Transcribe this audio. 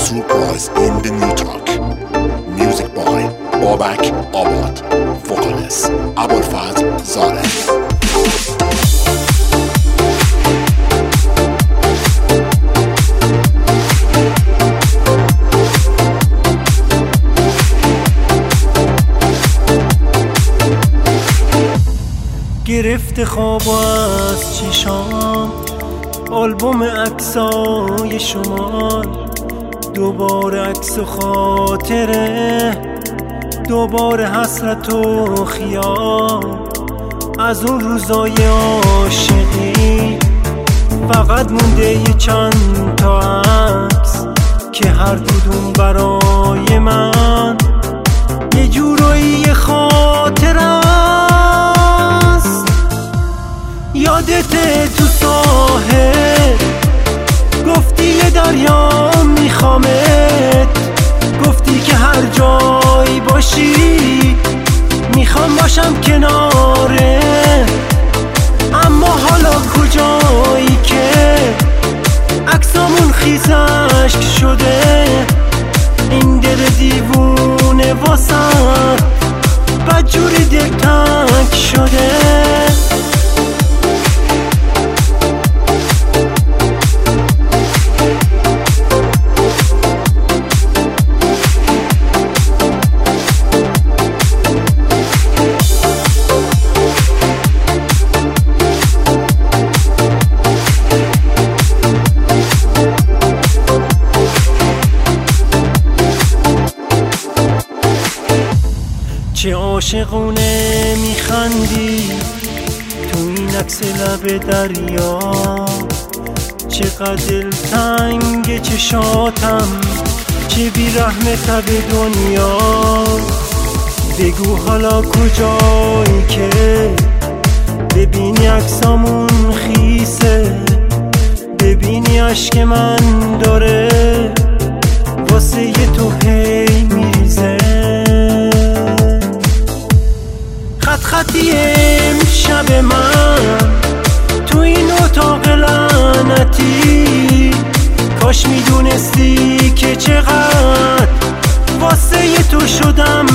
surprise in the new track. Music by Babak Abad. Vocalist Abulfaz Zareh. گرفته خواب از چشام آلبوم عکسای شمال، دوباره عکس و خاطره، دوباره حسرت و خیال از اون روزای عاشقی. فقط مونده یه چند تا عکس که هر کدوم برای من یه جورایی خاطره است. یادته تو ساحل گفتی یه دریا میخوامت، گفتی که هر جایی باشی میخوام باشم کناره. اما حالا کجایی که عکسامون خیس اشک شده، این دل دیوونه واسم بدجوری دلتنگ شده. چه عاشقونه میخندی تو این عکس لب دریا، چقدر دلتنگ چشاتم، چه بیرحم تب دنیا. بگو حالا کجایی که ببینی عکسامون خیسه، ببینی عشق من داره واسه ی تو هی میریزه. خطی امشب من تو این اتاق لعنتی، کاش میدونستی که چقدر واسه تو شدم